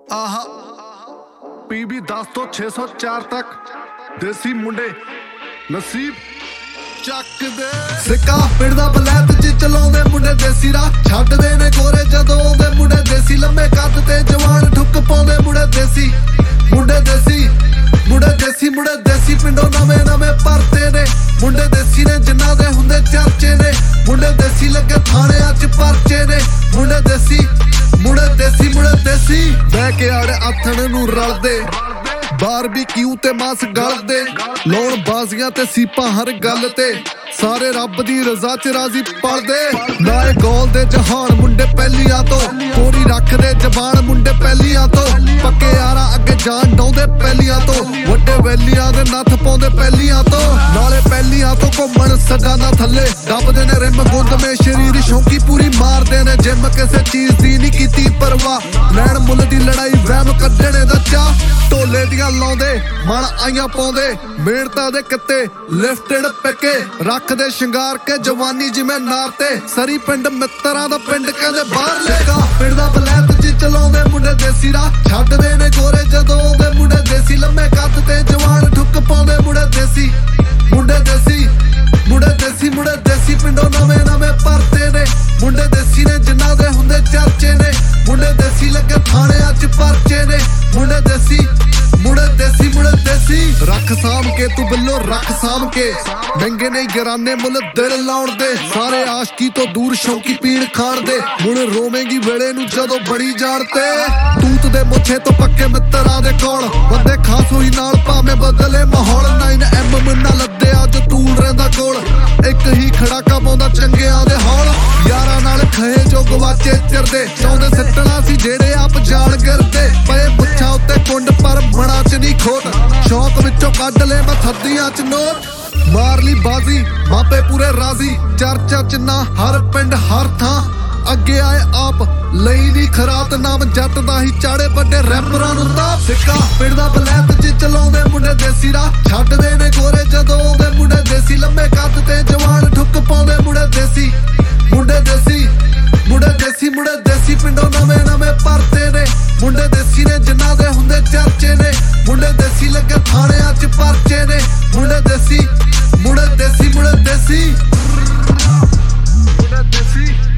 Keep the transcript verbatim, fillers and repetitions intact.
ਆਹਾ ਪੀਬੀ ਦਸ ਤੋਂ ਛੇ ਸੌ ਚਾਰ ਤੱਕ ਦੇਸੀ ਮੁੰਡੇ ਨਸੀਬ ਚੱਕਦੇ ਸਿੱਕਾ ਪਿੰਡਾ ਬਲੈਤ ਚ ਚਲਾਉਂਦੇ ਮੁੰਡੇ ਦੇਸੀ ਰਾਹ ਛੱਡਦੇ ਨੇ ਗੋਰੇ ਜਦੋਂ ਆਉਂਦੇ ਮੁੰਡੇ ਦੇਸੀ ਲੰਮੇ ਕੱਦ ਤੇ ਜਵਾਨ ਠੁੱਕ ਪਾਉਂਦੇ ਮੁੰਡੇ ਦੇਸੀ ਮੁੰਡੇ ਦੇਸੀ ਮੁੰਡੇ ਦੇਸੀ ਮੁੰਡੇ ਦੇਸੀ ਪਿੰਡੋਂ ਨਵੇਂ ਨਵੇਂ ਪਰਤੇ ਨੇ ਮੁੰਡੇ ਦੇਸੀ ਨੇ ਜਿਨ੍ਹਾਂ ਦੇ ਹੁੰਦੇ ਚਰਚੇ ਨੇ ਮੁੰਡੇ ਦੇਸੀ ਲੱਗੇ ਥਾਣਿਆਂ ਚ ਪਰਚੇ ਨੇ ਮੁੰਡੇ ਦੇਸੀ ਮੁੰਡੇ ਦੇਸੀ ਮੁੰਡੇ ਦੇਸੀ ਬਹਿ ਕੇ ਆੜੇ ਆਥਣ ਨੂੰ ਰਲਦੇ ਬਾਰਬੀਕਿਊ ਤੇ ਮਾਸ ਗਲਦੇ ਲੋਣ ਬਾਜ਼ੀਆਂ ਤੇ ਸੀਪਾਂ ਹਰ ਗੱਲ ਤੇ ਸਾਰੇ ਰੱਬ ਦੀ ਰਜ਼ਾ ਚ ਰਾਜ਼ੀ ਪਲਦੇ ਨਾਲੇ ਗੋਲ ਦੇ ਜਹਾਨ ਮੁੰਡੇ ਪਹਿਲੀਆਂ ਤੋਂ ਕੋਰੀ ਰੱਖਦੇ ਜ਼ਬਾਨ ਮੁੰਡੇ ਪਹਿਲੀਆਂ ਤੋਂ ਪੱਕੇ ਯਾਰਾਂ ਅੱਗੇ ਜਾਨ ਡਾਉਂਦੇ ਪਹਿਲੀਆਂ ਤੋਂ ਵੱਡੇ ਵੈਲੀਆਂ ਦੇ ਨੱਥ ਪਾਉਂਦੇ ਪਹਿਲੀਆਂ ਤੋਂ ਨਾਲੇ ਪਹਿਲੀਆਂ ਤੋਂ ਘੁੰਮਣ ਸਗਾਨਾ ਥੱਲੇ ਦੱਬਦੇ ਨੇ ਰਿਮ ਗੁੰਦਮੇ ਸ਼ਰੀਰ ਸ਼ੌਂਕੀ ਪੂਰੀ ਮਾਰਦੇ ਨੇ ਜਿੰਮ ਕਿਸੇ ਚੀਜ਼ ਦੀ ਨਹੀਂ ਕੀਤੀ ਪਰਵਾਹ ਲੈਣ ਮੁੱਲ ਦੀ ਲੜਾਈ ਵਹਿਮ ਕੱਢਣੇ ਦਾ ਚਾਹ ਢੋਲੇ ਦੀਆਂ ਲਾਉਂਦੇ ਮਨ ਆਈਆਂ ਪਾਉਂਦੇ ਮਿਹਨਤਾਂ ਦੇ ਕਿੱਤੇ ਲਿਫਟਡ ਪੱਕੇ ਰੱਖਦੇ ਸ਼ਿੰਗਾਰ ਕੇ ਜਵਾਨੀ ਜਿਵੇਂ ਨਾਰ ਤੇ ਸਰੀ ਪਿੰਡ ਮਿੱਤਰਾਂ ਦਾ ਪਿੰਡ ਕਹਿੰਦੇ ਬਾਹਰ ਲੈਗਾ ਪਿੰਡ ਦਾ ਬਲੈਤ ਚ ਚਲਾਉਂਦੇ ਮੁੰਡੇ ਦੇਸੀ ਰਾਹ ਛੱਡਦੇ ਨੇ ਗੋਰੇ ਜਦੋਂ ਆਉਂਦੇ ਮੁੰਡੇ ਦੇਸੀ ਲੰਮੇ ਕੱਦ ਤੇ ਜਵਾਨ ਠੁੱਕ ਪਾਉਂਦੇ ਮੁੰਡੇ ਦੇਸੀ ਮੁੰਡੇ ਦੇਸੀ ਮੁੰਡੇ ਦੇਸੀ ਮੁੰਡੇ ਦੇਸੀ ਪਿੰਡੋਂ ਨਵੇਂ ਨਵੇਂ ਪਰਤੇ ਨੇ ਮੁੰਡੇ ਦੇਸੀ ਨੇ ਜਿਨ੍ਹਾਂ ਦੇ ਹੁੰਦੇ ਚਰਚੇ ਨੇ ਮੁੰਡੇ ਦੇਸੀ ਲੱਗੇ ਥਾਣਿਆਂ ਚ ਪਰਚੇ ਨੇ ਮੁੰਡੇ ਦੇਸੀ ਮੁੰਡੇ ਦੇਸੀ ਮੁੰਡੇ ਦੇਸੀ ਰੱਖ ਸਾਂਭ ਕੇ ਤੂੰ ਬਿੱਲੋ ਰੱਖ ਸਾਂਭ ਕੇ ਮਹਿੰਗੇ ਨੇ ਗਿਰਾਨੇ ਮੁੱਲ ਦਿਲ ਲਾਉਣ ਦੇ ਸਾਰੇ ਆਸ਼ਕੀ ਤੋਂ ਦੂਰ ਸ਼ੌਂਕੀ ਪੀਣ ਖਾਣ ਦੇ ਹੁਣ ਰੋਵੇਂਗੀ ਵੇਲੇ ਨੂੰ ਜਦੋਂ ਬੜੀ ਜਾਣ ਤੇ ਤੂਤ ਦੇ ਮੁੱਛੇ ਤੋਂ ਪੱਕੇ ਮਿੱਤਰਾਂ ਦੇ ਕੋਲ ਬੰਦੇ ਖਾਸ ਹੋਈ ਨਾਲ ਭਾਵੇਂ ਬਦਲੇ ਮਾਹੌਲ ਨਾਈਨ ਐਮ ਮਨਾ ਲੱਦੇ ਅੱਜ ਤੂਲ ਰਹਿੰਦਾ ਕੋਲ ਇੱਕ ਹੀ ਖੜਾਕਾ ਪਾਉਂਦਾ ਚੰਗਿਆਂ ਦੇ ਹੌਲ ਯਾਰਾਂ ਨਾਲ ਖਏ ਜੋ ਗਵਾਚੇ ਚਿਰਦੇ ਚਾਹੁੰਦੇ ਸਿੱਟਣਾ ਸੀ ਜਿਹੜੇ ਆਪ ਜਾਣ ਗਿਰਦੇ ਪਏ ਮੁੱਛਾਂ ਉੱਤੇ ਕੁੰਡ ਪਰ ਮਣਾ ਚ ਨਹੀਂ ਖੋਟ ਸ਼ੌਕ ਵਿੱਚੋਂ ਕੱਢ ਲੈ ਮੈਂ ਥੱਦੀਆਂ ਚ ਨੋਟ ਮਾਰ ਲਈ ਬਾਜ਼ੀ ਮਾਪੇ ਪੂਰੇ ਰਾਜ਼ੀ ਚਰਚਾ ਚ ਨਾ ਹਰ ਪਿੰਡ ਹਰ ਥਾਂ ਅੱਗੇ ਆਏ ਆਪ ਲਈ ਨਹੀਂ ਖਰਾਤ ਨਾਮ ਜੱਟ ਦਾ ਹੀ ਚਾੜੇ ਵੱਡੇ ਰੈਪਰਾਂ ਨੂੰ ਤਾਂ ਸਿੱਕਾ ਪਿੰਡ ਦਾ ਬਲੈਤ ਚ ਚਲਾਉਂਦੇ ਮੁੰਡੇ ਦੇਸੀ ਰਾਹ ਛੱਡਦੇ ਨੇ ਗੋਰੇ ਜਦੋਂ ਆਉਂਦੇ ਮੁੰਡੇ ਦੇਸੀ ਲੰਮੇ ਕੱਦ ਤੇ ਜਵਾਨ ਠੁੱਕ ਪਾਉਂਦੇ ਮੁੰਡੇ ਦੇਸੀ ਮੁੰਡੇ ਦੇਸੀ ਮੁੰਡੇ ਦੇਸੀ ਮੁੰਡੇ ਦੇਸੀ ਪਿੰਡੋਂ ਨਵੇਂ ਨਵੇਂ ਪਰਤੇ ਨੇ ਮੁੰਡੇ ਦੇਸੀ ਨੇ ਜਿਨ੍ਹਾਂ ਦੇ ਹੁੰਦੇ ਚਰਚੇ ਨੇ ਮੁੰਡੇ ਦੇਸੀ ਲੱਗੇ ਥਾਣਿਆਂ ਚ ਪਰਚੇ ਨੇ ਮੁੰਡੇ ਦੇਸੀ ਮੁੰਡੇ ਦੇਸੀ ਮੁੰਡੇ ਦੇਸੀ ਮੁੰਡੇ ਦੇਸੀ